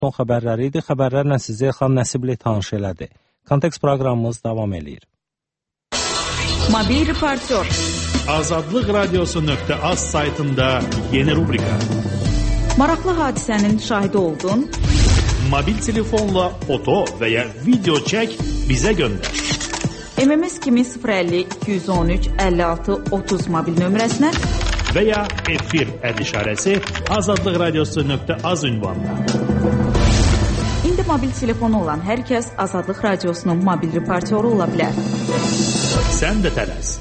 son xəbərləri idi. Xəbərlərlə sizi Elxan Nəsibli tanış elədi. Kontekst proqramımız davam eləyir. Mobil reportyor. Azadlıq Radiosu.az saytında yeni rubrika. Maraqlı hadisənin şahidi oldun. Mobil telefonla foto və ya video çək, bizə göndər. MMS kimi 050 213 56 30 mobil nömrəsinə və ya efir işarəsi Azadlıq Radiosu.az ünvanına. İndi mobil telefonu olan hər kəs Azadlıq Radiosunun mobil reportyoru ola bilər. Sən də tələs.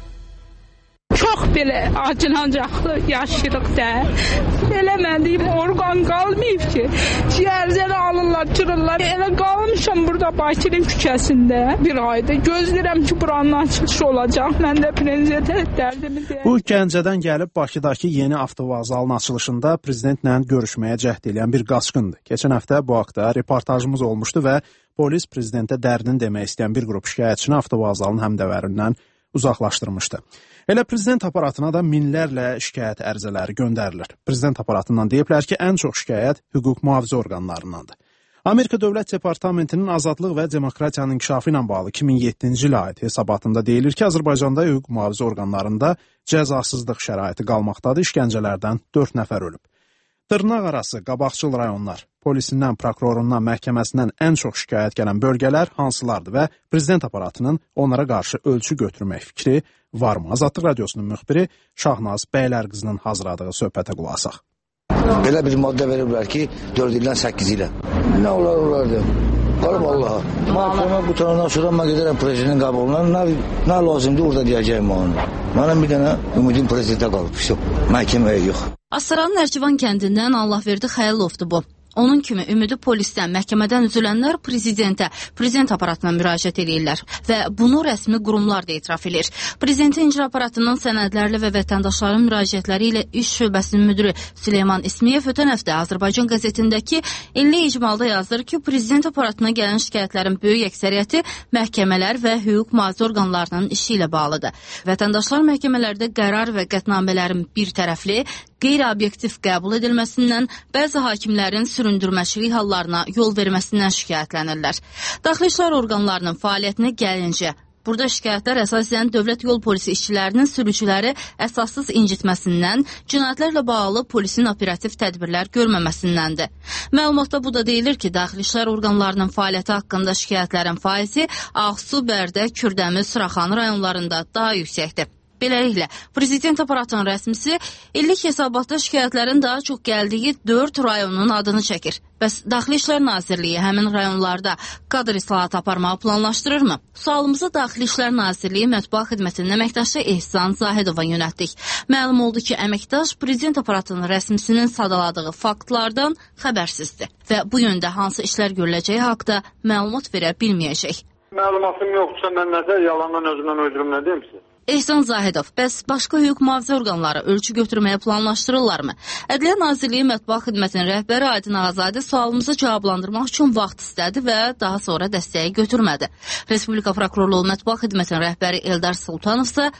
Çox belə acınacaqlı yaşayırıq da. Belə mənim orqan qalmayıb ki. Ciyərzəni alırlar, çırırlar. Elə qalmışam burada Bakının küçəsində bir ayda. Gözləyirəm ki, buranın açılışı olacaq. Mən də prezidentə dərdimi deyəm. Bu Gəncədən gəlib Bakıdakı yeni avtovağzalın açılışında prezidentlə görüşməyə cəhd edən bir qaçqındır. Keçən həftə bu haqda reportajımız olmuşdu və polis prezidentə dərdini demək istəyən bir qrup şikayətçini avtovağzalın həmdəvərindən uzaqlaşdırmışdı. Elə prezident aparatına da minlərlə şikayət ərizələri göndərilir. Prezident aparatından deyiblər ki, ən çox şikayət hüquq mühafizə orqanlarındandır. Amerika Dövlət Departamentinin Azadlıq və Demokratiyanın İnkişafı ilə bağlı 2007-ci ilə aid hesabatında deyilir ki, Azərbaycanda hüquq mühafizə orqanlarında cəzasızlıq şəraiti qalmaqdadır, işgəncələrdən 4 nəfər ölüb. Dırnaq arası, qabaqcıl rayonlar, polisindən, prokurorundan, məhkəməsindən ən çox şikayət gələn bölgələr hansılardır və prezident aparatının onlara qarşı ölçü götürmək fikri varmı? Azadlıq Radiosunun müxbiri Şahnaz Bəylərqızının hazırladığı söhbətə qulaq asaq. Belə bir maddə veriblər ki, 4 ildən 8 ilə. Nə olardı? Qalıb Allaha. Məhkəmə qutandan sonra mən gedərəm prezidentin qabağına. Nə lazımdır orada deyəcəyim onu. Mənim bir dənə ümidim prezidentə qalıb. Məhkəməyə yox. Astaranın Ərcivan kəndindən Allahverdi Xəlilovdur bu. Onun kimi ümidi polisdən, məhkəmədən üzülənlər prezident aparatına müraciət edirlər və bunu rəsmi qurumlar da etiraf edir. Prezidentin icra aparatının sənədlərlə və vətəndaşların müraciətləri ilə iş şöbəsinin müdürü Süleyman İsmiyev ötən həftə Azərbaycan qəzetindəki illi icmalda yazır ki, prezident aparatına gələn şikayətlərin böyük əksəriyyəti məhkəmələr və hüquq mühafizə orqanlarının işi ilə bağlıdır. Vətəndaşlar məhkəmələrdə qərar və qətnamələrin bir tərəfli, qeyri-obyektiv qəbul edilməsindən, bəzi hakimlərin süründürməçilik hallarına yol verməsindən şikayətlənirlər. Daxili İşlər orqanlarının fəaliyyətinə gəlincə, burada şikayətlər əsasən dövlət yol polisi işçilərinin sürücüləri əsassız incitməsindən, cinayətlərlə bağlı polisin operativ tədbirlər görməməsindəndir. Məlumatda bu da deyilir ki, daxili İşlər orqanlarının fəaliyyəti haqqında şikayətlərin faizi Ağsu, Bərdə, Kürdəmir, Suraxanı rayonlarında daha yüksəkdir. Beləliklə, prezident aparatının rəsmisi illik hesabatda şikayətlərin daha çox gəldiyi 4 rayonun adını çəkir. Bəs Daxili İşlər Nazirliyi həmin rayonlarda kadr islahatı aparmağı planlaşdırırmı? Sualımızı Daxili İşlər Nazirliyi mətbuat xidmətinin əməkdaşı Ehsan Zahidova yönəltdik. Məlum oldu ki, əməkdaş prezident aparatının rəsmisinin sadaladığı faktlardan xəbərsizdir və bu yöndə hansı işlər görüləcəyi haqda məlumat verə bilməyəcək. Məlumatım yoxdursa, mən nəzər yalandan özümdən uydurub nə deyim sizə? Ehsan Zahidov, bəs başqa hüquq mühafizə orqanları ölçü götürməyə planlaşdırırlarmı? Ədliyyə Nazirliyi mətbuat xidmətinin rəhbəri Aydın Ağazadə sualımızı cavablandırmaq üçün vaxt istədi və daha sonra dəstəyi götürmədi. Respublika Prokurorluğu mətbuat xidmətinin rəhbəri Eldar Sultanov isə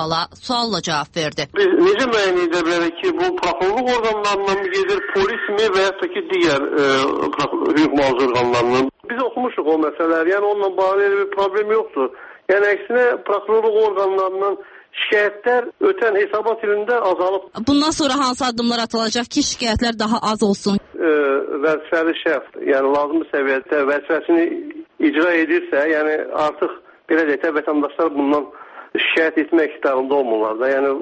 sualla cavab verdi. Biz necə müəyyən edə bilərik ki, bu prokurorluq orqanlarından gedir, polismi və yaxud da ki, digər hüquq mühafizə orqanlarından? Biz oxumuşuq o məsələləri, yəni onunla bağlı bir problem yoxdur. Yəni, əksinə, prokurorluq orqanlarından şikayətlər ötən hesabat ilində azalıb. Bundan sonra hansı addımlar atılacaq ki, şikayətlər daha az olsun? Vəzifəli şəxs, yəni lazımlı səviyyədə vəzifəsini icra edirsə, yəni artıq belə deyək də vətəndaşlar bundan şikayət etmək iqtidarında olmurlar da. Yəni,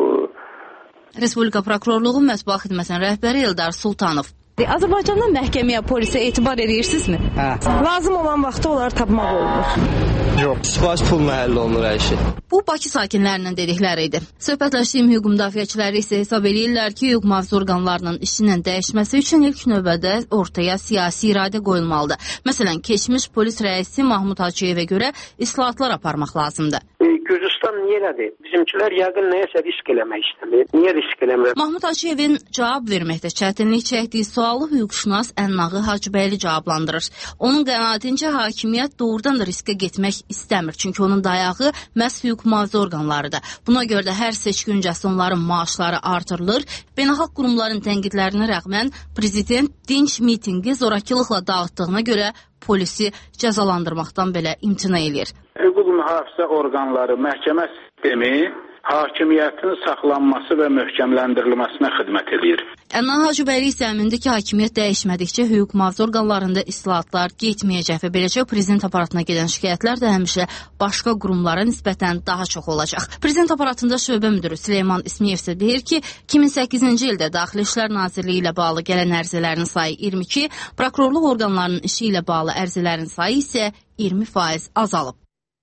Respublika Prokurorluğu mətbuat xidmətinin rəhbəri Eldar Sultanov. Azərbaycanda məhkəməyə, polisə etibar edirsinizmi? Hə. Lazım olan vaxtda onları tapmaq olmur. Yox, sifariş pul məhəlli olunur hər şey. Bu, Bakı sakinlərinin dedikləri idi. Söhbətləşdiyim hüquq müdafiəçiləri isə hesab edirlər ki, hüquq mühafizə orqanlarının işinin dəyişməsi üçün ilk növbədə ortaya siyasi iradə qoyulmalıdır. Məsələn, keçmiş polis rəisi Mahmud Hacıyevə görə islahatlar aparmaq lazımdır. Gürcüstan niyə elədir. Bizimkilər yəqin nəyəsə risk eləmək istəmir. Niyə risk eləmir? Mahmud Hacıyevin cavab verməkdə çətinlik çəkdiyi sualı hüquqşünas Ənnağı Hacıbəyli cavablandırır. Onun qənaətincə hakimiyyət doğrudan da riskə getmək istəmir. Çünki onun dayağı məhz hüquq mühafizə orqanlarıdır. Buna görə də hər seçki öncəsi onların maaşları artırılır. Beynəlxalq qurumların tənqidlərinə rəğmən prezident dinc mitinqi zorakılıqla dağıtdığına görə polisi cəzalandırmaqdan belə imtina eləyir. Hüquq mühafizə orqanları, məhkəmə sistemi hakimiyyətin saxlanması və möhkəmləndirilməsinə xidmət edir. Ənna Hacıbəyli isə əmindir ki, hakimiyyət dəyişmədikcə hüquq mühafizə orqanlarında islahatlar getməyəcək və beləcə prezident aparatına gedən şikayətlər də həmişə başqa qurumlara nisbətən daha çox olacaq. Prezident aparatında şöbə müdürü Süleyman İsmiyev isə deyir ki, 2008-ci ildə Daxili İşlər Nazirliyi ilə bağlı gələn ərizələrin sayı 22, prokurorluq orqanlarının işi ilə bağlı ərizələrin sayı isə 20% azalıb.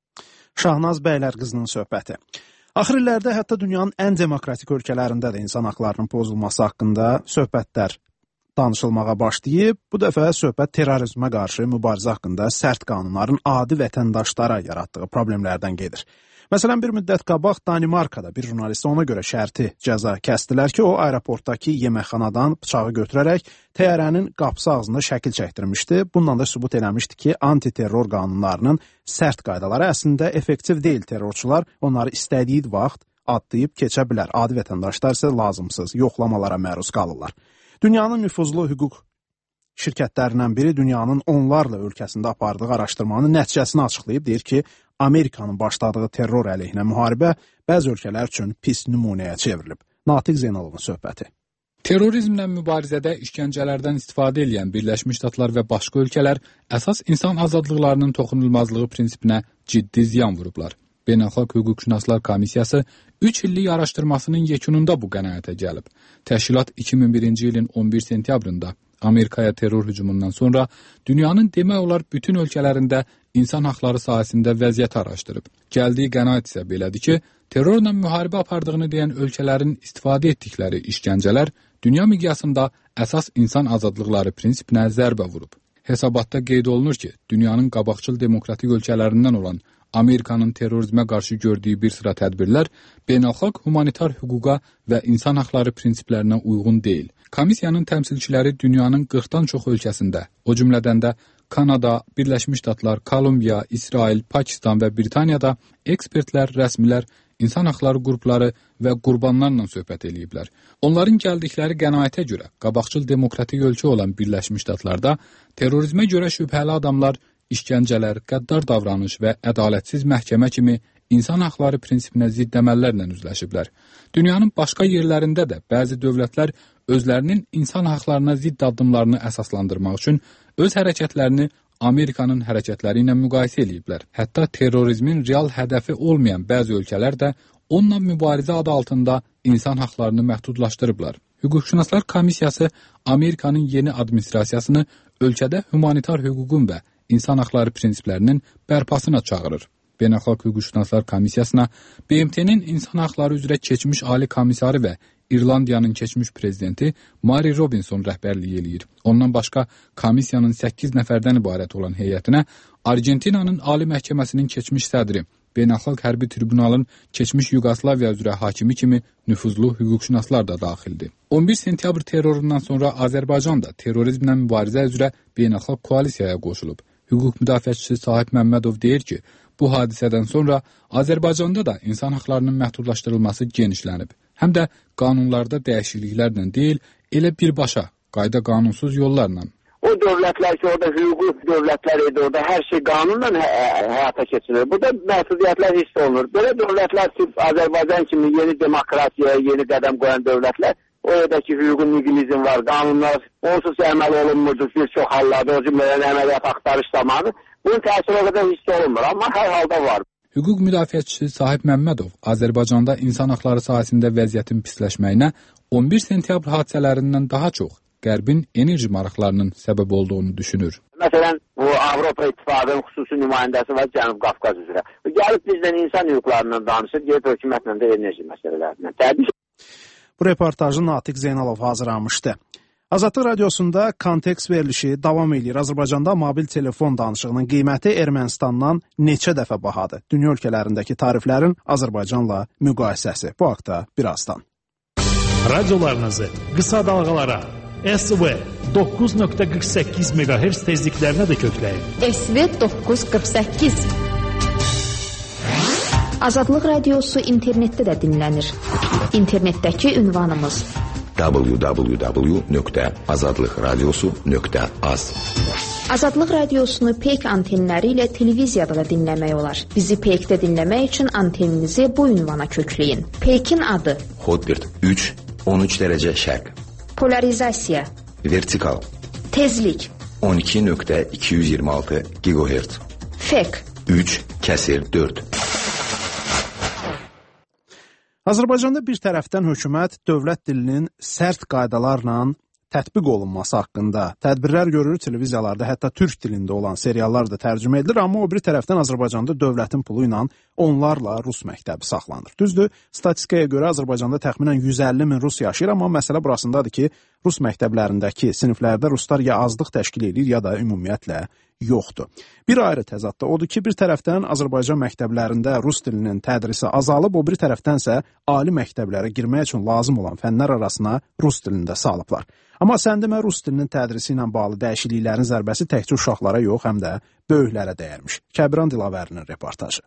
Şahnaz Bəylər qızının söhbəti. Axır illərdə hətta dünyanın ən demokratik ölkələrində də insan haqlarının pozulması haqqında söhbətlər danışılmağa başlayıb. Bu dəfə söhbət terrorizmə qarşı mübarizə haqqında sərt qanunların adi vətəndaşlara yaratdığı problemlərdən gedir. Məsələn, bir müddət qabaq Danimarkada bir jurnalistə ona görə şərti cəza kəsdilər ki, o aeroportdakı yeməkxanadan bıçağı götürərək təyyarənin qapısı ağzında şəkil çəkdirmişdi. Bundan da sübut eləmişdi ki, antiterror qanunlarının sərt qaydaları əslində effektiv deyil. Terrorçular onları istədiyi vaxt atlayıb keçə bilər. Adi vətəndaşlar isə lazımsız yoxlamalara məruz qalırlar. Dünyanın nüfuzlu hüquq şirkətlərindən biri dünyanın onlarla ölkəsində apardığı araşdırmanın nəticəsini açıqlayıb, deyir ki, Amerikanın başladığı terror əleyhinə müharibə bəzi ölkələr üçün pis nümunəyə çevrilib. Natiq Zeynalovun söhbəti. Terrorizmlə mübarizədə işgəncələrdən istifadə edən Birləşmiş Ştatlar və başqa ölkələr əsas insan azadlıqlarının toxunulmazlığı prinsipinə ciddi ziyan vurublar. Beynəlxalq Hüquqşünaslar Komissiyası 3 illik araşdırmasının yekununda bu qənaətə gəlib. Təşkilat 2001-ci ilin 11 sentyabrında Amerikaya terror hücumundan sonra dünyanın demək olar bütün ölkələrində insan haqları sahəsində vəziyyət araşdırıb. Gəldiyi qənaət isə belədir ki, terrorla müharibə apardığını deyən ölkələrin istifadə etdikləri işgəncələr dünya miqyasında əsas insan azadlıqları prinsipinə zərbə vurub. Hesabatda qeyd olunur ki, dünyanın qabaqcıl demokratik ölkələrindən olan Amerikanın terrorizmə qarşı gördüyü bir sıra tədbirlər beynəlxalq humanitar hüquqa və insan haqları prinsiplərinə uyğun deyil. Komissiyanın təmsilçiləri dünyanın 40-dan çox ölkəsində, o cümlədən də Kanada, Birləşmiş Ştatlar, Kolumbiya, İsrail, Pakistan və Britaniyada ekspertlər, rəsmilər, insan haqları qrupları və qurbanlarla söhbət eləyiblər. Onların gəldikləri qənaətə görə qabaqcıl demokratik ölkə olan Birləşmiş Ştatlarda terrorizmə görə şübhəli adamlar işgəncələr, qəddar davranış və ədalətsiz məhkəmə kimi insan haqları prinsipinə zidd əməllərlə üzləşiblər. Dünyanın başqa yerlərində də bəzi dövlətlər özlərinin insan haqlarına zidd addımlarını əsaslandırmaq üçün öz hərəkətlərini Amerikanın hərəkətləri ilə müqayisə eləyiblər. Hətta terrorizmin real hədəfi olmayan bəzi ölkələr də onunla mübarizə adı altında insan haqlarını məhdudlaşdırıblar. Hüquqşünaslar Komissiyası Amerikanın yeni administrasiyasını ölkədə humanitar hüququn və insan haqları prinsiplərinin bərpasına çağırır. Beynəlxalq Hüquqşünaslar Komissiyasına BMT-nin insan haqları üzrə keçmiş ali komissarı və İrlandiyanın keçmiş prezidenti Mary Robinson rəhbərliyi eləyir. Ondan başqa komissiyanın 8 nəfərdən ibarət olan heyətinə Argentinanın Ali Məhkəməsinin keçmiş sədri, Beynəlxalq Hərbi Tribunalın keçmiş Yugoslaviya üzrə hakimi kimi nüfuzlu hüquqşünaslar da daxildir. 11 sentyabr terrorundan sonra Azərbaycan da terrorizmlə mübarizə üzrə beynəlxalq koalisiyaya qoşulub. Hüquq müdafiəçisi Sahib Məmmədov deyir ki, bu hadisədən sonra Azərbaycanda da insan haqlarının məhdudlaşdırılması genişlənib. Həm də qanunlarda dəyişikliklərlə deyil, elə birbaşa, qayda qanunsuz yollarla. O dövlətlər ki, orada hüquqi dövlətlər idi, orada hər şey qanunla həyata keçirilir. Burada məhdudiyyətlər hiss olunur. Belə dövlətlər ki, Azərbaycan kimi yeni demokratiyaya yeni qədəm qoyan dövlətlər, oradakı hüquqi nihilizm var, qanunlar onsuz əməl olunmurdur bir çox hallarda, o cümlədən əməliyyat axtarış zamanı. Bunun təsiri o qədər hiss olunmur, amma hər halda var. Hüquq müdafiəçisi Sahib Məmmədov Azərbaycanda insan haqları sahəsində vəziyyətin pisləşməyinə 11 sentyabr hadisələrindən daha çox Qərbin enerji maraqlarının səbəb olduğunu düşünür. Məsələn, bu Avropa İttifaqının xüsusi nümayəndəsi var Cənub Qafqaz üzrə. Gəlib bizdən insan hüquqlarından danışır, gəlib hökumətlə də enerji məsələlərindən. Təbii. Bu reportajı Natiq Zeynalov hazırlamışdı. Azadlıq Radiosunda kontekst verilişi davam edir. Azərbaycanda mobil telefon danışığının qiyməti Ermənistandan neçə dəfə bahadır? Dünya ölkələrindəki tariflərin Azərbaycanla müqayisəsi. Bu haqda birazdan. Radiolarınızı qısa dalğalara SV 9.48 MHz tezliklərinə də kökləyin. SV 948. Azadlıq Radiosu internetdə də dinlənir. İnternetdəki ünvanımız www.azadlıqradiosu.az. Azadlıq Radiosunu peyk antenləri ilə televiziyada da dinləmək olar. Bizi peykdə dinləmək üçün anteninizi bu ünvana kökləyin. Peykin adı Hotbird 3 13 dərəcə şərq. Polarizasiya Vertikal. Tezlik 12.226 GHz. Fek 3/4. Azərbaycanda bir tərəfdən hökumət dövlət dilinin sərt qaydalarla tətbiq olunması haqqında tədbirlər görür, televiziyalarda hətta türk dilində olan seriallar da tərcümə edilir, amma o bir tərəfdən Azərbaycanda dövlətin pulu ilə onlarla rus məktəbi saxlanır. Düzdür, statistikaya görə Azərbaycanda təxminən 150 min rus yaşayır, amma məsələ burasındadır ki, rus məktəblərindəki siniflərdə ruslar ya azlıq təşkil edir, ya da ümumiyyətlə yoxdur. Bir ayrı təzadda odur ki, bir tərəfdən Azərbaycan məktəblərində rus dilinin tədrisi azalıb, o bir tərəfdənsə ali məktəblərə girmək üçün lazım olan fənlər arasına rus dilində salıblar. Amma sən demə, rus dilinin tədrisi ilə bağlı dəyişikliklərin zərbəsi təkcə uşaqlara yox, həm də böyüklərə dəyərmiş. Kəbiran Dilavərinin reportajı.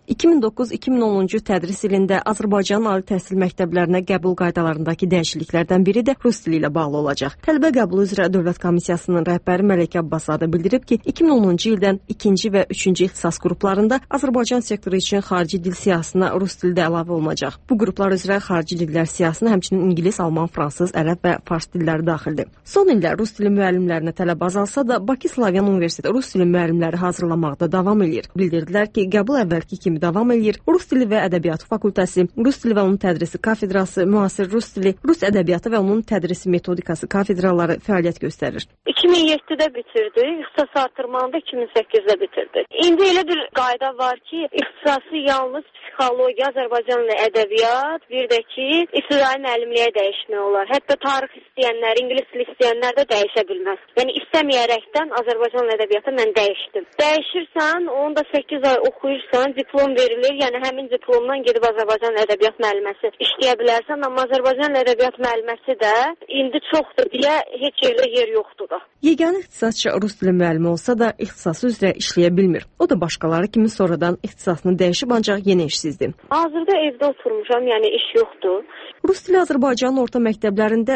2009-2010-cu tədris ilində Azərbaycanın ali təhsil məktəblərinə qəbul qaydalarındakı dəyişikliklərdən biri də rus dili ilə bağlı olacaq. Tələbə qəbulu üzrə Dövlət Komissiyasının rəhbəri Mələkə Abbasadə bildirib ki, 2010-cu ildən 2-ci və 3-cü ixtisas qruplarında Azərbaycan sektoru üçün xarici dil siyahısına rus dili də əlavə olunacaq. Bu qruplar üzrə xarici dillər siyahısına həmçinin ingilis, alman, fransız, ərəb və fars dilləri daxildir. Son illər rus dili müəllimlərinə tələb azalsa da, Bakı Slavyan Universiteti rus dili müəllimləri hazırlamaqda davam edir. Bildirdilər ki, qəbul əvvəlki kimi davam edir. Rus dili və ədəbiyyatı fakültəsi, rus dili və onun tədrisi kafedrası, müasir rus dili, rus ədəbiyyatı və onun tədrisi metodikası kafedraları fəaliyyət göstərir. 2007-də bitirdi, ixtisas artırmanı da 2008-də bitirdi. İndi elə bir qayda var ki, ixtisası yalnız psixologiya, Azərbaycan ilə ədəbiyyat, bir də ki, ibtidai müəllimliyə dəyişmək olar. Hətta tarix istəyənlər, ingilis dili istəyənlər də dəyişə bilməz. Yəni istəməyərəkdən Azərbaycan ilə ədəbiyyatı mən dəyişdim. Dəyişirsən, onu da 8 ay oxuyursan, diplom verilir. Yəni həmin diplomdan gedib Azərbaycan ədəbiyyat müəlliməsi işləyə bilərsən, amma Azərbaycan ədəbiyyat müəlliməsi də indi çoxdur deyə heç yerdə yer yoxdur da. Yeganə ixtisasçı rus dili müəllimi olsa da ixtisası üzrə işləyə bilmir. O da başqaları kimi sonradan ixtisasını dəyişib, ancaq yenə işsizdir. Hazırda evdə oturmuşam, yəni iş yoxdur. Rus dili Azərbaycanın orta məktəblərində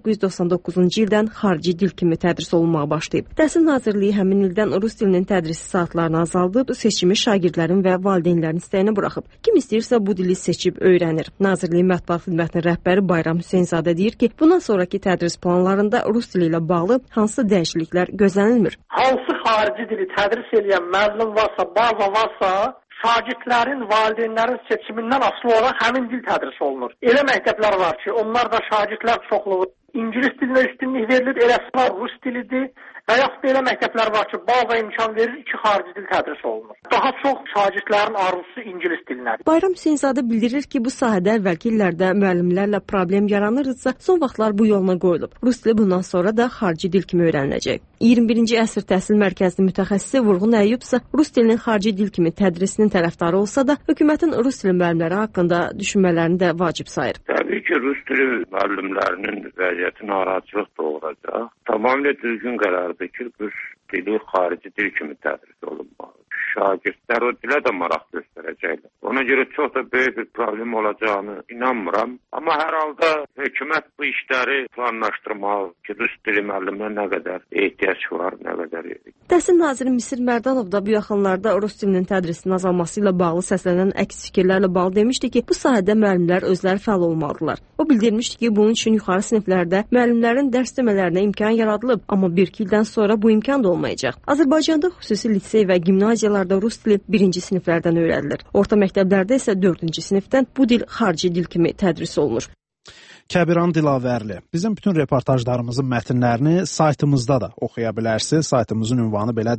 1999-cu ildən xarici dil kimi tədris olunmağa başlayıb. Təhsil Nazirliyi həmin ildən rus dilinin tədrisi saatlarını azaldıb, seçimi şagirdlərin və valideynlərin istəyinə buraxıb. Kim istəyirsə bu dili seçib öyrənir. Nazirliyin mətbuat xidmətinin rəhbəri Bayram Hüseynzadə deyir ki, bundan sonraki tədris planlarında rus dili ilə bağlı hansı dəyişikliklər gözlənilmir? Hansı xarici dili tədris edən müəllim varsa, baza varsa, şagirdlərin, valideynlərin seçimindən asılı olaraq həmin dil tədris olunur. Elə məktəblər var ki, onlar da şagirdlər çoxluğu ingilis dilinə üstünlük verilir, eləsi var rus dilidir. Və yaxud da elə məktəblər var ki, baza imkan verir, 2 xarici dil tədris olunur. Daha çox şagirdlərin arzusu ingilis dilinədir. Bayram Hüseynzadə bildirir ki, bu sahədə əvvəlki illərdə müəllimlərlə problem yaranırdısa, son vaxtlar bu yoluna qoyulub. Rus dili bundan sonra da xarici dil kimi öyrəniləcək. 21-ci əsr təhsil mərkəzinin mütəxəssisi Vurğun Əyyub isə rus dilinin xarici dil kimi tədrisinin tərəfdarı olsa da, hökumətin rus dili müəllimləri haqqında düşünmələrini də vacib sayır. Təbii ki, rus dili müəllimlərinin vəziyyəti narahatçılıq doğuracaq. Tamamilə düzgün qərardır ki, rus dili xarici dil kimi tədris olunmalı. Şagirdlər o dilə də maraq göstərəcəklər. Ona görə çox da böyük bir problem olacağını inanmıram. Amma hər halda hökumət bu işləri planlaşdırmalı ki, rus dili müəlliminə nə qədər ehtiyac var, nə qədər Təhsil naziri Misir Mərdanov da bu yaxınlarda rus dilinin tədrisinin azalması ilə bağlı səslənən əks fikirlərlə bağlı demişdi ki, bu sahədə müəllimlər özləri fəal olmalıdırlar. O bildirmişdi ki, bunun üçün yuxarı siniflərdə müəllimlərin dərs demələrinə imkan yaradılıb, amma 1-2 ildən sonra bu imkan da olmayacaq. Azərbaycanda xüsusi lisey və gimnaziyalarda rus dili 1-ci siniflərdən öyrədilir. Orta məktəblərdə isə 4-cü sinifdən bu dil xarici dil kimi tədris olunur. Kəbiran Dilavərli. Bizim bütün reportajlarımızın mətnlərini saytımızda da oxuya bilərsiniz. Saytımızın ünvanı belədir,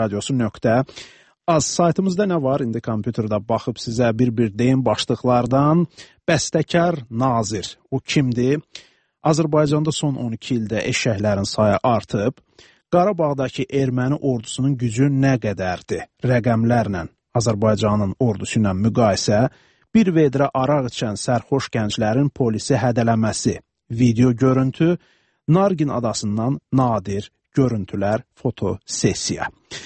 azadlıqradiosu.az. Saytımızda nə var? İndi kompüterdə baxıb sizə bir-bir deyim başlıqlardan. Bəstəkar Nazir. O kimdir? Azərbaycanda son 12 ildə eşşəklərin sayı artıb. Qarabağdakı erməni ordusunun gücü nə qədərdir? Rəqəmlərlə Azərbaycanın ordusu ilə müqayisə, bir vedrə araq içən sərxoş gənclərin polisi hədələməsi, video görüntü, Nargin adasından nadir görüntülər, foto sessiya.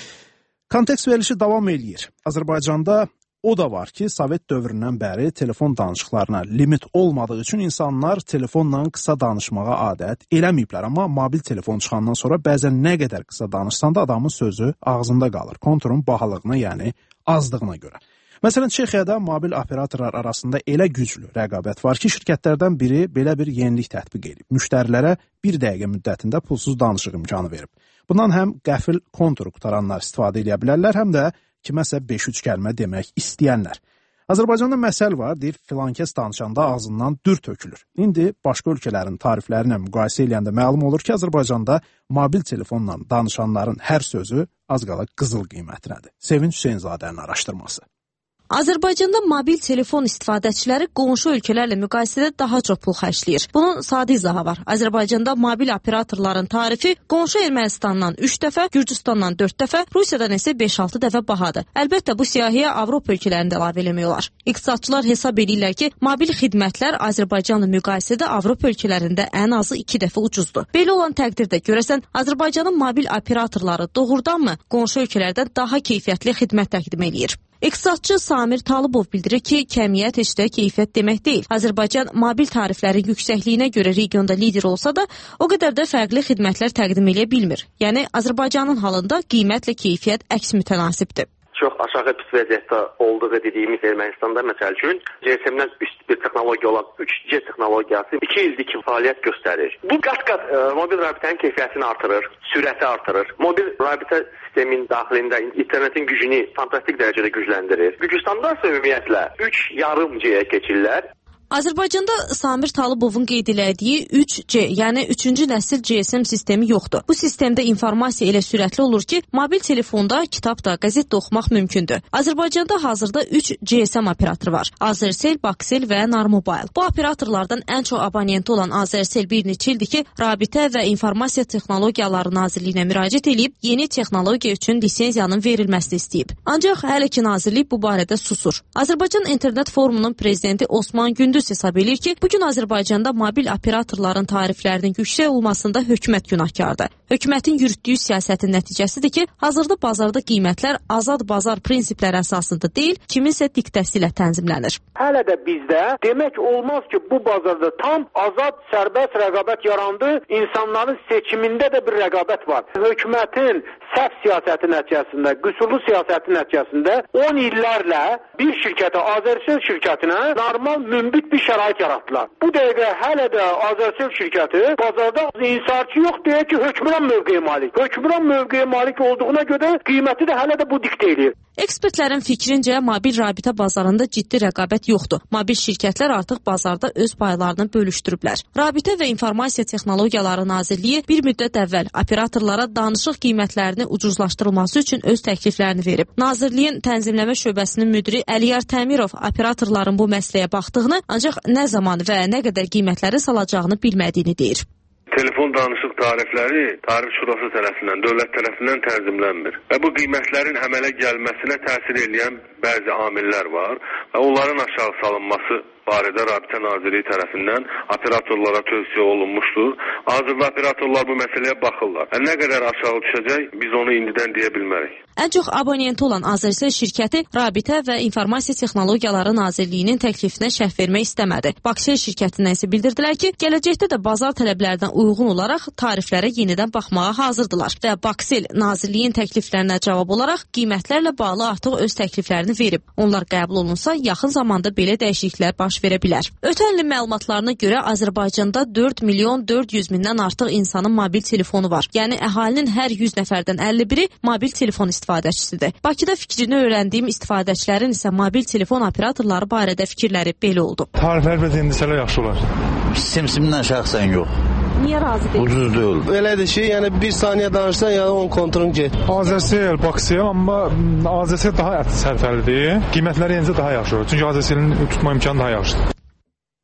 Kontekst verilişi davam eləyir. Azərbaycanda o da var ki, Sovet dövründən bəri telefon danışıqlarına limit olmadığı üçün insanlar telefonla qısa danışmağa adət eləməyiblər. Amma mobil telefon çıxandan sonra bəzən nə qədər qısa danışsan da adamın sözü ağzında qalır. Konturun bahalığına, yəni azlığına görə. Məsələn, Çexiyada mobil operatorlar arasında elə güclü rəqabət var ki, şirkətlərdən biri belə bir yenilik tətbiq edib. Müştərilərə 1 dəqiqə müddətində pulsuz danışıq imkanı verib. Bundan həm qəfil konturu qutaranlar istifadə edə bilərlər, həm də kiməsə 5-3 kəlmə demək istəyənlər. Azərbaycanda məsəl var, deyir, filankəs danışanda ağzından dür tökülür. İndi başqa ölkələrin tarifləri ilə müqayisə eləyəndə məlum olur ki, Azərbaycanda mobil telefonla danışanların hər sözü az qala qızıl qiymətinadır. Sevinç Hüseynzadənin araşdırması. Azərbaycanda mobil telefon istifadəçiləri qonşu ölkələrlə müqayisədə daha çox pul xərcləyir. Bunun sadə izahı var. Azərbaycanda mobil operatorların tarifi qonşu Ermənistandan 3 dəfə, Gürcüstandan 4 dəfə, Rusiyadan isə 5-6 dəfə bahadır. Əlbəttə, bu siyahıya Avropa ölkələrini də əlavə eləmək olar. İqtisadçılar hesab edirlər ki, mobil xidmətlər Azərbaycanla müqayisədə Avropa ölkələrində ən azı 2 dəfə ucuzdur. Belə olan təqdirdə görəsən, Azərbaycanın mobil operatorları doğrudanmı qonşu ölkələrdən daha keyfiyyətli xidmət təqdim edir? İqtisadçı Samir Talıbov bildirir ki, kəmiyyət heç də keyfiyyət demək deyil. Azərbaycan mobil tariflərin yüksəkliyinə görə regionda lider olsa da, o qədər də fərqli xidmətlər təqdim edə bilmir. Yəni, Azərbaycanın halında qiymətlə keyfiyyət əks mütənasibdir. Çox aşağı pis vəziyyətdə olduğu dediyimiz Ermənistanda məsəl üçün GSM-dən üst bir texnologiya olan 3G texnologiyası 2 ildir ki, fəaliyyət göstərir. Bu qat-qat mobil rabitənin keyfiyyətini artırır, sürəti artırır. Mobil rabitə sistemin daxilində internetin gücünü fantastik dərəcədə gücləndirir. Gürcüstanda isə ümumiyyətlə 3,5G-yə keçirlər. Azərbaycanda Samir Talıbovun qeyd elədiyi 3G, yəni 3-cü nəsil GSM sistemi yoxdur. Bu sistemdə informasiya elə sürətli olur ki, mobil telefonda, kitab da, qəzet də oxumaq mümkündür. Azərbaycanda hazırda 3 GSM operatoru var. Azercell, Baksel və Narmobile. Bu operatorlardan ən çox abonenti olan Azercell bir neçə ildir ki, Rabitə və İnformasiya Texnologiyaları Nazirliyinə müraciət edib, yeni texnologiya üçün lisenziyanın verilməsini istəyib. Ancaq hələ ki, Nazirlik bu barədə susur. Azərbaycan İnternet Forumunun prezidenti Osman Gündüz hesab edir ki, bugün Azərbaycanda mobil operatorların tariflərinin yüksək olmasında hökumət günahkardır. Hökumətin yürütdüyü siyasətin nəticəsidir ki, hazırda bazarda qiymətlər azad bazar prinsipləri əsasında deyil, kiminsə diktəsi ilə tənzimlənir. Hələ də bizdə demək olmaz ki, bu bazarda tam azad, sərbəst rəqabət yarandı, insanların seçimində də bir rəqabət var. Hökumətin səhv siyasəti nəticəsində, qüsurlu siyasəti nəticəsində 10 illərlə bir şirkətə, Azercell şirkətinə normal münbit bir şərait yaratdılar. Bu dəqiqə hələ də Azercell şirkəti bazarda inhisarçı yox deyək ki, hökmran mövqeyə malik. Hökmran mövqeyə malik olduğuna görə qiyməti də hələ də bu diktə edir. Ekspertlərin fikrincə, mobil rabitə bazarında ciddi rəqabət yoxdur. Mobil şirkətlər artıq bazarda öz paylarını bölüşdürüblər. Rabitə və İnformasiya Texnologiyaları Nazirliyi bir müddət əvvəl operatorlara danışıq qiymətlərini ucuzlaşdırılması üçün öz təkliflərini verib. Nazirliyin tənzimləmə şöbəsinin müdiri Əliyar Təmirov operatorların bu məsələyə baxdığını, ancaq nə zaman və nə qədər qiymətləri salacağını bilmədiyini deyir. Telefon danışıq tarifləri Tarif Şurası tərəfindən, dövlət tərəfindən tənzimlənmir. Və bu qiymətlərin əmələ gəlməsinə təsir edən bəzi amillər var və onların aşağı salınması barədə Rabitə Nazirliyi tərəfindən operatorlara tövsiyə olunmuşdur. Hazırda operatorlar bu məsələyə baxırlar. Nə qədər aşağı düşəcək, biz onu indidən deyə bilmərik. Ən çox abonenti olan Azercell şirkəti Rabitə və İnformasiya Texnologiyaları Nazirliyinin təklifinə şərh vermək istəmədi. Baksel şirkətindən isə bildirdilər ki, gələcəkdə də bazar tələblərinə uyğun olaraq tariflərə yenidən baxmağa hazırdılar və Baksel Nazirliyin təkliflərinə cavab olaraq qiymətlərlə bağlı artıq öz təkliflərini verib. Onlar qəbul olunsa, yaxın zamanda belə dəyişikliklər baş verə bilər. Ötən ilin məlumatlarına görə Azərbaycanda 4.400.000-dən artıq insanın mobil telefonu var. Yəni əhalinin hər 100 nəfərdən 51-i mobil telefon istifadəçisidir. Bakıda fikrini öyrəndiyim istifadəçilərin isə mobil telefon operatorları barədə fikirləri belə oldu. Tariflər və endişələr yaxşı olar. Simsimdən şəxsən yox. Niyə razı deyil? Ucuz deyil. Belədir ki, yəni 1 saniyə danışsan, yəni 10 konturun get. Azercell, Baksel, amma Azercell daha sərfəlidir. Qiymətləri yenicə daha yaxşı olur. Çünki Azercellin tutma imkanı daha yaxşıdır.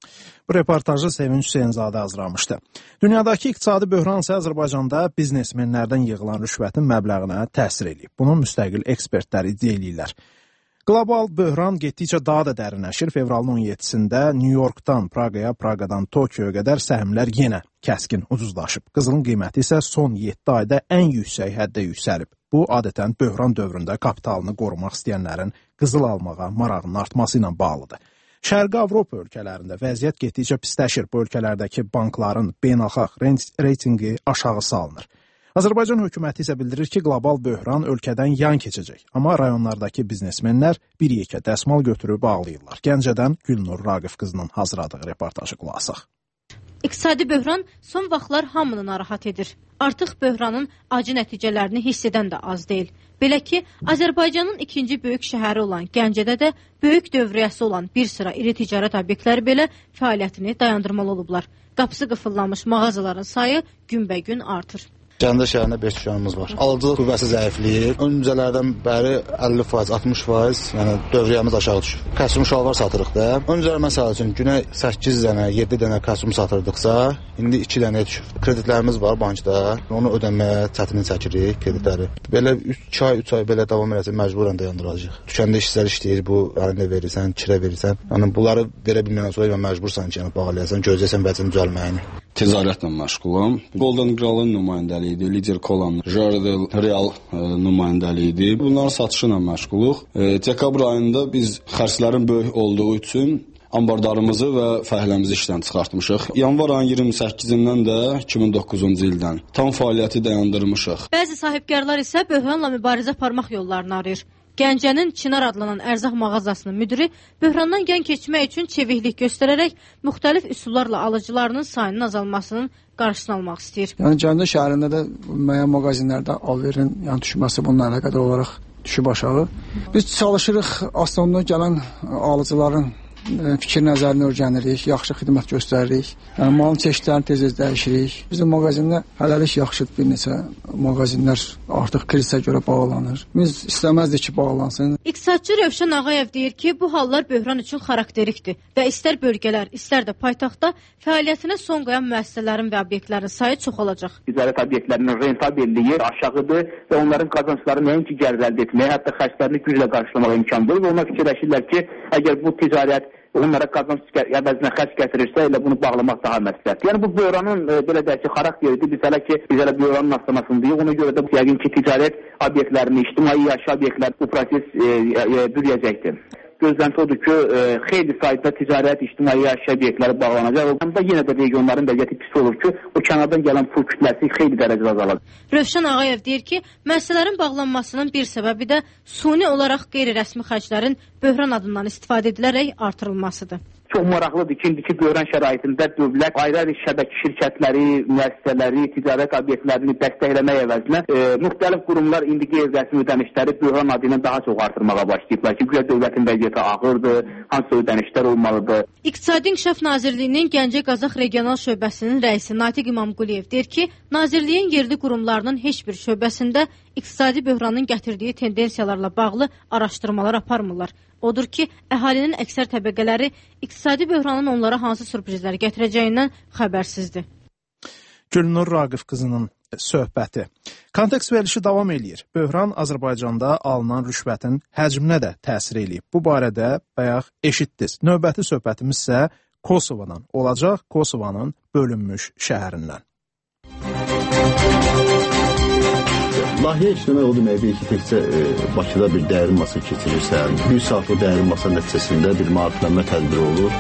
Bu reportajı Sevinç Hüseynzadə hazırlamışdı. Dünyadakı iqtisadi böhran isə Azərbaycanda biznesmenlərdən yığılan rüşvətin məbləğinə təsir edib. Bunun müstəqil ekspertlər iddia edirlər. Qlobal böhran getdikcə daha da dərinləşir. Fevralın 17-sində New Yorkdan Praqaya, Praqadan Tokyoya qədər səhmlər yenə kəskin ucuzlaşıb. Qızılın qiyməti isə son 7 ayda ən yüksək həddə yüksəlib. Bu, adətən böhran dövründə kapitalını qorumaq istəyənlərin qızıl almağa marağının artması ilə bağlıdır. Şərqi Avropa ölkələrində vəziyyət getdikcə pisləşir. Bu ölkələrdəki bankların beynəlxalq reytinqi aşağı salınır. Azərbaycan hökuməti isə bildirir ki, qlobal böhran ölkədən yan keçəcək. Amma rayonlardakı biznesmenlər bir yekə dəsmal götürüb ağlayırlar. Gəncədən Gülnur Raqif qızının hazırladığı reportajı qulaq asaq. İqtisadi böhran son vaxtlar hamını narahat edir. Artıq böhranın acı nəticələrini hiss edən də az deyil. Belə ki, Azərbaycanın ikinci böyük şəhəri olan Gəncədə də böyük dövriyyəsi olan bir sıra iri ticarət obyektləri belə fəaliyyətini dayandırmalı olublar. Qapısı qıfıllanmış mağazaların sayı günbəgün artır. Gəncə şəhərində 5 dükanımız var. Alıcılıq qüvvəsi zəifləyir. Öncələrdən bəri 50%, 60%, yəni dövriyyəmiz aşağı düşür. Kostyum şalvar satırıq da. Öncələr məsəl üçün günə 8 dənə, 7 dənə kostyum satırdıqsa, indi 2 dənəyə düşür. Kreditlərimiz var bankda. Onu ödəməyə çətinlik çəkirik kreditləri. Belə 2 ay, 3 ay belə davam edəcək, məcburən dayandıracağıq. Dükkanda işçilər işləyir, bu əlində verirsən, kirə verirsən. Yəni bunları verə bilməyəndən sonra məcbursan ki, yəni bağlayasan, gözləyəsən vəziyyətin düzəlməyini. Ticarətlə məşğulum. Golden Gral'ın nümayəndəliyi idi, Lider Cola, Jardel Real nümayəndəliyi idi. Bunların satışı ilə məşğuluq. Dekabr ayında biz xərclərin böyük olduğu üçün ambardarımızı və fəhləmizi işdən çıxartmışıq. Yanvar ayının 28-dən də 2009-cu ildən tam fəaliyyəti dayandırmışıq. Bəzi sahibkarlar isə böhranla mübarizə aparmaq yollarını arayır. Gəncənin Çinar adlanan ərzaq mağazasının müdiri böhrandan yan keçmək üçün çeviklik göstərərək müxtəlif üsullarla alıcılarının sayının azalmasının qarşısını almaq istəyir. Yəni Gəncə şəhərində də müəyyən mağazinlərdə alverin düşməsi bununla əlaqədar olaraq düşüb aşağı. Biz çalışırıq aslında gələn alıcıların fikir nəzərini öyrənirik, yaxşı xidmət göstəririk. Yəni malın çeşidlərini tez dəyişirik. Bizim mağazində hələlik yaxşıdır, bir neçə mağazinlər artıq krizə görə bağlanır. Biz istəməzdik ki, bağlansın. İqtisadçı Rövşən Ağayev deyir ki, bu hallar böhran üçün xarakterikdir və istər bölgələr, istər də paytaxtda fəaliyyətinə son qoyan müəssisələrin və obyektlərin sayı çoxalacaq. Ticarət obyektlərinin rentabelliyi aşağıdır və onların qazancları nəinki gəlir əldə etməyə, hətta xərclərini güclə qarşılamağa imkan verir və onlar fikirləşirlər ki, əgər bu ticarət onlara qazanc əvəzinə xərc gətirirsə, elə bunu bağlamaq daha məsləhətdir. Yəni bu böhranın belə deyək ki, xarakteridir. Biz hələ böhranın astamasındayıq. Ona görə də yəqin ki, ticarət obyektlərini, ictimai yaşayış obyektləri bu proses bürüyəcəkdir. Gözlənti odur ki, xeyli sayda ticarət, ictimai yaşayış obyektləri bağlanacaq. Onda yenə də regionların vəziyyəti pis olur ki, o kənardan gələn pul kütləsi xeyli dərəcədə azalacaq. Rövşən Ağayev deyir ki, müəssisələrin bağlanmasının bir səbəbi də suni olaraq qeyri-rəsmi xərclərin böhran adından istifadə edilərək artırılmasıdır. Çox maraqlıdır ki, indiki böhran şəraitində dövlət ayrı-ayrı şəbəkə şirkətləri, müəssisələri, ticarət obyektlərini dəstəkləmək əvəzinə müxtəlif qurumlar indi qeyri-rəsmi ödənişləri böhran adı ilə daha çox artırmağa başlayıblar ki, güya dövlətin vəziyyəti ağırdır, hansı ödənişlər olmalıdır. İqtisadi İnkişaf Nazirliyinin Gəncə Qazax Regional Şöbəsinin rəisi Natiq İmamquliyev deyir ki, Nazirliyin yerli qurumlarının heç bir şöbəsində iqtisadi böhranın gətirdiyi tendensiyalarla bağlı araşdırmalar aparmırlar. Odur ki, əhalinin əksər təbəqələri iqtisadi böhranın onlara hansı sürprizlər gətirəcəyindən xəbərsizdir. Gülnur Raqif qızının söhbəti. Kontekst verilişi davam eləyir. Böhran Azərbaycanda alınan rüşvətin həcminə də təsir eləyib. Bu barədə bayaq eşitdiniz. Növbəti söhbətimiz isə Kosovadan olacaq, Kosovanın bölünmüş şəhərindən. Layihə işləmək o deməkdir ki, təkcə Bakıda bir dərin masa keçirirsən, bir saatlıq dərin masa nəticəsində bir maariflənmə tədbiri olur.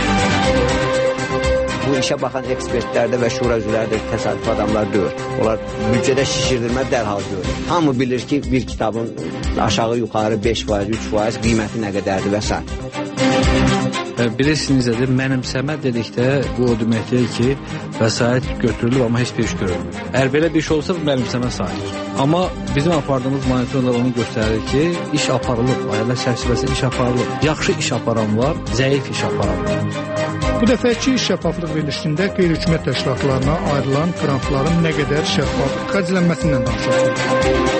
Bu işə baxan ekspertlərdə və şura üzvlərdə təsadüf adamlar deyil. Onlar büdcədə şişirdirmə dərhal deyil. Hamı bilir ki, bir kitabın aşağı-yuxarı 5%, 3% qiyməti nə qədərdir və s. Bilirsiniz, mənimsəmə dedikdə bu o deməkdir ki, vəsait götürülür, amma heç bir iş görülmür. Əgər belə bir şey olsa, mənimsəmə sayılır. Amma bizim apardığımız monitorlar onu göstərir ki, iş aparılır, ailə çərçivəsində iş aparılır. Yaxşı iş aparan var, zəif iş aparan var. Bu dəfəki şəffaflıq verilişində qeyri-hökumət təşkilatlarına ayrılan qrantların nə qədər şəffaf xərclənməsindən danışılır.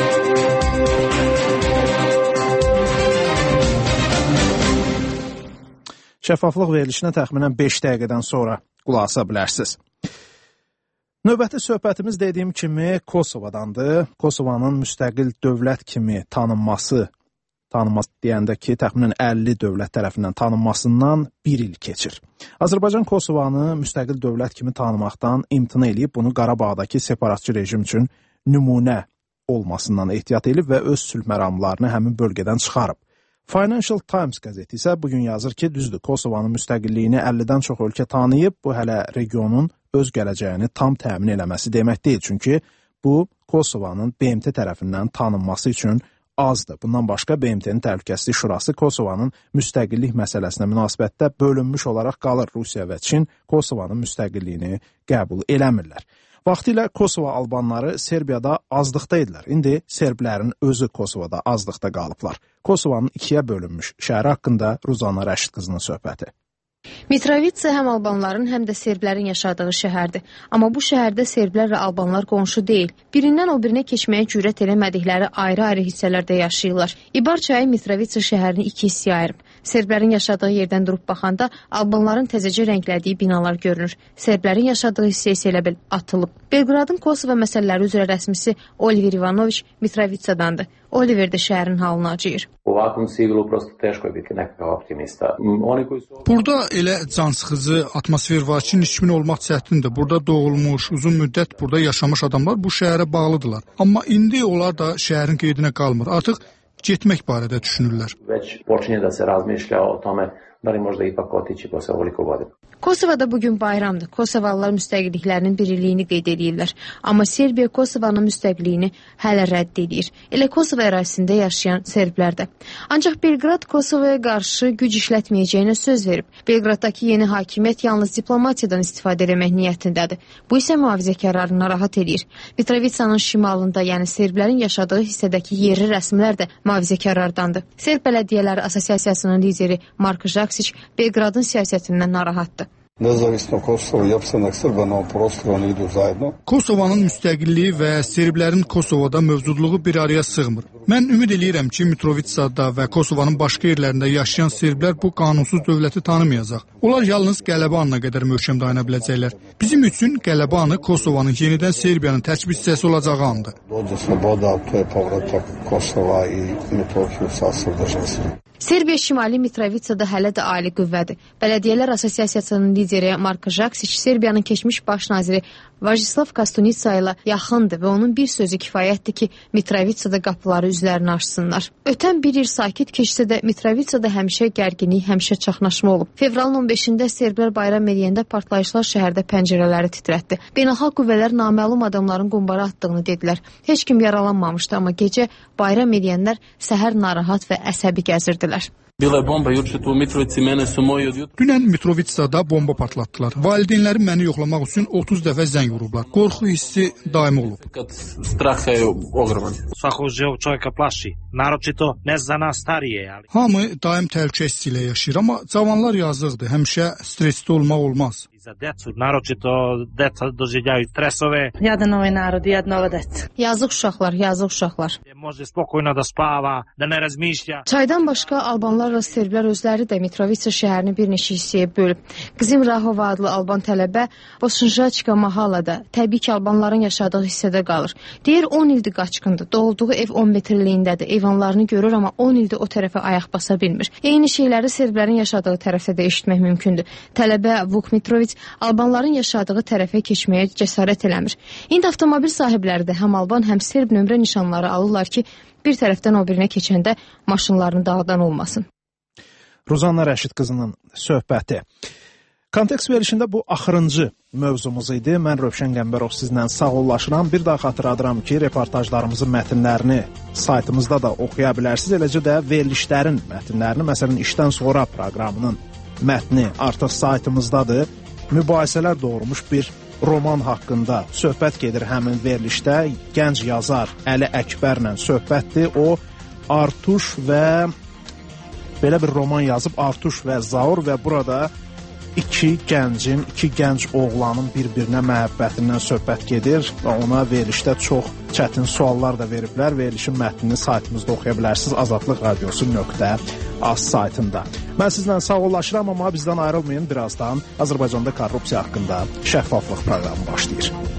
şəffaflıq verilişinə təxminən 5 dəqiqədən sonra qulaq asa bilərsiniz. Növbəti söhbətimiz dediyim kimi Kosovadandır. Kosovanın müstəqil dövlət kimi tanınması deyəndə ki, təxminən 50 dövlət tərəfindən tanınmasından 1 il keçir. Azərbaycan Kosovanı müstəqil dövlət kimi tanımaqdan imtina edib, bunu Qarabağdakı separatçı rejim üçün nümunə olmasından ehtiyat edib və öz sülh məramlarını həmin bölgədən çıxarıb. Financial Times qəzeti isə bugün yazır ki, düzdür, Kosovanın müstəqilliyini 50-dən çox ölkə tanıyıb, bu hələ regionun öz gələcəyini tam təmin eləməsi demək deyil. Çünki bu, Kosovanın BMT tərəfindən tanınması üçün azdır. Bundan başqa BMT-nin Təhlükəsizlik Şurası Kosovanın müstəqillik məsələsinə münasibətdə bölünmüş olaraq qalır. Rusiya və Çin Kosovanın müstəqilliyini qəbul eləmirlər. Vaxtilə Kosova albanları Serbiyada azlıqda idilər. İndi serblərin özü Kosovada azlıqda qalıblar. Kosovanın ikiyə bölünmüş şəhəri haqqında Ruzanna Rəşid qızının söhbəti. Mitrovitsa həm albanların, həm də serblərin yaşadığı şəhərdir. Amma bu şəhərdə serblər və albanlar qonşu deyil. Birindən o birinə keçməyə cürət eləmədikləri ayrı-ayrı hissələrdə yaşayırlar. İbar çayı Mitrovitsa şəhərini iki hissəyə ayırıb. Serblərin yaşadığı yerdən durub baxanda albanların təzəcə rənglədiyi binalar görünür. Serblərin yaşadığı hissə isə elə bil atılıb. Belqradın Kosova məsələləri üzrə rəsmisi Oliver Ivanović Mitrovitsadandır. Oliver də şəhərin halına acıyır. Burada elə cansıxıcı atmosfer var ki, nişmin olmaq çətindir. Burada doğulmuş, uzun müddət burada yaşamış adamlar bu şəhərə bağlıdırlar. Amma indi onlar da şəhərin qeydinə qalmır. Artıq getmək barədə düşünürlər. Kosovada bugün bayramdır. Kosovalılar müstəqilliklərinin birliyini qeyd edirlər. Amma Serbiya Kosovanın müstəqilliyini hələ rədd edir. Elə Kosova ərazisində yaşayan serblər də. Ancaq Belqrad Kosovaya qarşı güc işlətməyəcəyinə söz verib. Belqraddakı yeni hakimiyyət yalnız diplomatiyadan istifadə etmək niyyətindədir. Bu isə mühafizəkarları narahat edir. Mitrovitsanın şimalında, yəni serblərin yaşadığı hissədəki yerli rəsmlər də mühafizəkarlardandır. Serb Bələdiyyələri Assosiasiyasının lideri Marko Žaksić Belqradın siyasətindən narahatdır. Kosovanın müstəqilliyi və serblərin Kosovada mövcudluğu bir araya sığmır. Mən ümid eləyirəm ki, Mitrovitsada və Kosovanın başqa yerlərində yaşayan serblər bu qanunsuz dövləti tanımayacaq. Onlar yalnız qələbə anına qədər möhkəm dayana biləcəklər. Bizim üçün qələbə anı Kosovanın yenidən Serbiyanın tərkib hissəsi olacağı andır. Serbiya Şimali Mitrovitsada hələ də ali qüvvədir. Bələdiyyələr Assosiasiyasının lideri Marko Žaksić Serbiyanın keçmiş baş naziri Vajislav Kostunica ilə yaxındır və onun bir sözü kifayətdir ki, Mitrovitsada qapıları üzlərini açsınlar. Ötən bir il sakit keçsə də Mitrovitsada həmişə gərginlik, həmişə çaxnaşma olub. Fevralın 15-də serblər bayram edəndə partlayışlar şəhərdə pəncərələri titrətdi. Beynəlxalq qüvvələr naməlum adamların qumbara atdığını dedilər. Heç kim yaralanmamışdı, amma gecə bayram edənlər səhər narahat və əsəbi gəzirdilər. Dünən Mitrovitsada bomba patlatdılar. Valideynlərim məni yoxlamaq üçün 30 dəfə zəng vurublar. Qorxu hissi daimi olub. Hamı daim təhlükə hissi ilə yaşayır, amma cavanlar yazıqdır. Həmişə stresli olmaq olmaz. Yazıq uşaqlar, yazıq uşaqlar. Çaydan başqa albanlarla serblər özləri də Mitrovitsa şəhərini bir neçə hissəyə bölüb. Qızim Rahova adlı alban tələbə Bosunjaçka Mahalada, təbii ki, albanların yaşadığı hissədə qalır. Deyir 10 ildir qaçqındır. Doğulduğu ev 10 metrliyindədir. Eyvanlarını görür, amma 10 ildir o tərəfə ayaq basa bilmir. Eyni şeyləri serblərin yaşadığı tərəfdə də eşitmək mümkündür. Tələbə Vuk Mitrović albanların yaşadığı tərəfə keçməyə cəsarət eləmir. İndi avtomobil sahibləri də həm alban, həm serb nömrə nişanları alırlar ki, bir tərəfdən o birinə keçəndə maşınlarını dağdan olmasın. Ruzanna Rəşid qızının söhbəti. Kontekst verilişində bu axırıncı mövzumuz idi. Mən Rövşən Qəmbərov sizlə sağollaşıram. Bir daha xatırladıram ki, reportajlarımızın mətnlərini saytımızda da oxuya bilərsiniz. Eləcə də verilişlərin mətnlərini, məsələn, işdən sonra proqramının mətni artıq saytımızdadır. Mübahisələr doğurmuş bir roman haqqında söhbət gedir həmin verilişdə. Gənc yazar Əli Əkbərlə söhbətdir. O, Artuş və belə bir roman yazıb, Artuş və Zaur, və burada iki gənc oğlanın bir-birinə məhəbbətindən söhbət gedir və ona verilişdə çox çətin suallar da veriblər. Verilişin mətnini saytımızda oxuya bilərsiniz. azadlıqradiosu.az saytında. Mən sizlə sağollaşıram, amma bizdən ayrılmayın. Birazdan Azərbaycanda korrupsiya haqqında şəffaflıq proqramı başlayır.